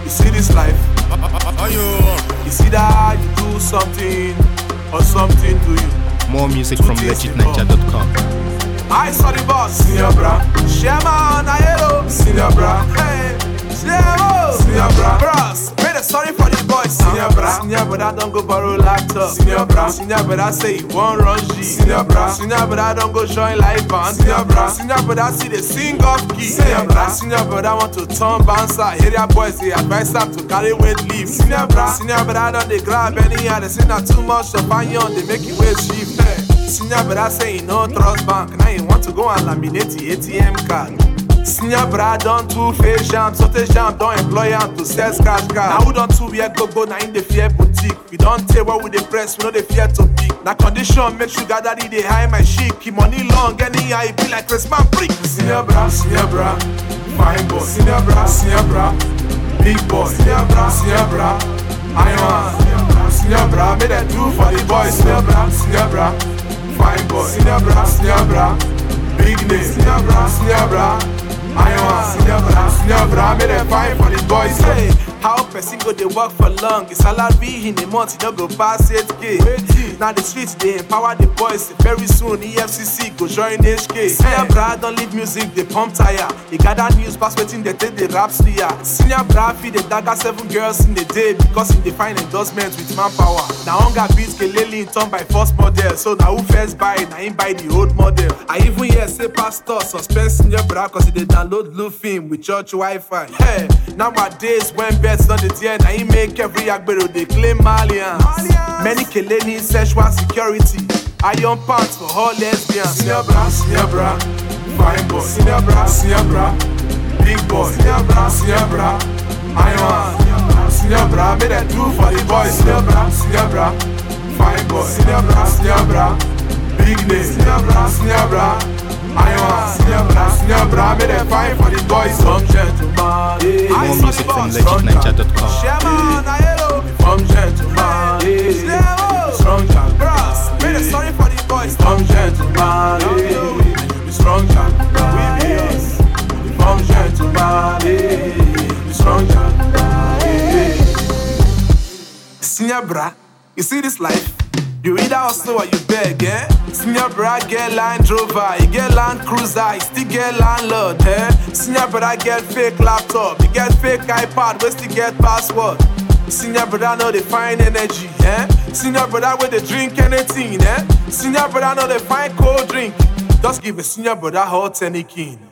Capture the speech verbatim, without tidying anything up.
You see this life? It's either you do something or something do you. More music from legit ninja dot com. I saw the boss, senior bra. Shaman, I hello, senior bra. Hey, Shemo, senior bra. Bros, made a sorry for the boys, senior bra. Senior bra, don't go borrow laptop, senior bra. Senior bra, say you won't run G, senior bra. Senior bra, don't go join live band, senior bra. Senior bra, see the sing off key, senior bra. Senior bra, want to turn bouncer. Area boys, they advise them to carry weight leave, senior bra. Senior bra, don't they grab any other, they say not too much of on, they make you wait shift. Senior brother say he no trust bank. Now he want to go and laminate the A T M card. Senior brother don't two face jam, so te jam don't employ him to sell cash card. Now we don't two wear go go, now in the fear boutique. We don't tell what with the press, we know the fear to pick. Now condition make sure daddy they high my chic. Keep money long, anyhow it be like Christmas freak. Senior brother, senior brother, fine boy. Senior brother, senior brother, big boy. Senior brother, senior brother, I want. Senior brother, make that do for the boys. Senior brother, senior brother, fine boy, senior bra, senior bra, big name, senior bra, senior bra, I want, senior bra, senior bra, make them fine for the boys. Hey, how person go they work for long? The salary in a month, you don't go pass eight K. Now the streets they empower the boys. Very soon E F C C go join H K. Senior bra don't leave music, they pump tire. They gather news, pass waiting, they take the rap steer. Senior bra feed the dagger seven girls in the day because in the find endorsement with manpower. Now hunger beats Kelele in turn by first model. So now who first buy it? Now him buy the old model. I even hear say pastor suspend senior bra cause they download blue film with church Wi-Fi. Hey, nowadays when bets on the tier, now he make every agbero they claim Malians. Many Kelele sexual security. Iron pants for all lesbians. Senior bra, senior bra, fine boy. Senior bra, senior bra, big boy. Senior bra, senior bra, iron. Senior bra, make that do for the boys. Senior bra, senior bra, fine boy. Senior bra, senior bra, big name. Senior bra, senior bra, iron. Senior bra, senior bra, make that fine for the boys. Some gentlemen, more music from legit ninja dot com. Shaman, I hello, some gentlemen, strong child, bros. Made a sorry for the boys. Some gentlemen, you be strong child, we be us. Some gentlemen, you be strong child. Senior bra, you see this life? You either hustle or you beg, eh? Senior bra get Land Rover, you get Land Cruiser, you still get landlord, eh? Senior bra get fake laptop, you get fake iPad, we still get password. Senior brother know they find energy, eh? Senior brother where they drink anything, eh? Senior brother know they find cold drink. Just give a senior brother hot any king.